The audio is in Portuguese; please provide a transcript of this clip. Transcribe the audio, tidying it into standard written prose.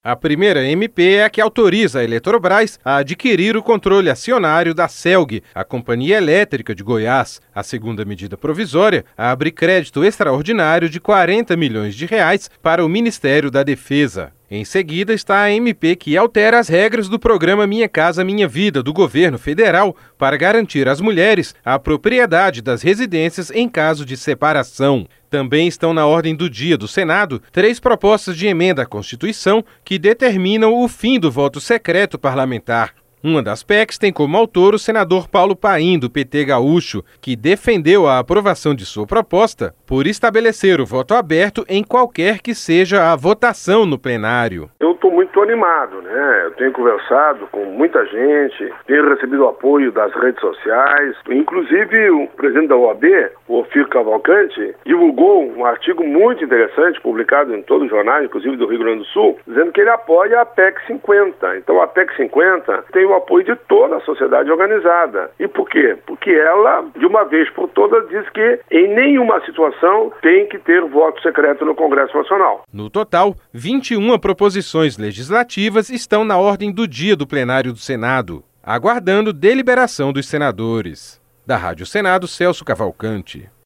A primeira MP é a que autoriza a Eletrobras a adquirir o controle acionário da CELG, a Companhia Elétrica de Goiás. A segunda medida provisória abre crédito extraordinário de R$ 40 milhões para o Ministério da Defesa. Em seguida está a MP que altera as regras do programa Minha Casa Minha Vida do governo federal para garantir às mulheres a propriedade das residências em caso de separação. Também estão na ordem do dia do Senado 3 propostas de emenda à Constituição que determinam o fim do voto secreto parlamentar. Uma das PECs tem como autor o senador Paulo Paim, do PT gaúcho, que defendeu a aprovação de sua proposta por estabelecer o voto aberto em qualquer que seja a votação no plenário. Eu estou muito animado, né? Eu tenho conversado com muita gente, tenho recebido apoio das redes sociais, inclusive o presidente da OAB, o Ofir Cavalcante, divulgou um artigo muito interessante, publicado em todos os jornais, inclusive do Rio Grande do Sul, dizendo que ele apoia a PEC 50. Então a PEC 50 tem o apoio de toda a sociedade organizada. E por quê? Porque ela, de uma vez por todas, diz que em nenhuma situação tem que ter voto secreto no Congresso Nacional. No total, 21 proposições legislativas estão na ordem do dia do plenário do Senado, aguardando deliberação dos senadores. Da Rádio Senado, Celso Cavalcante.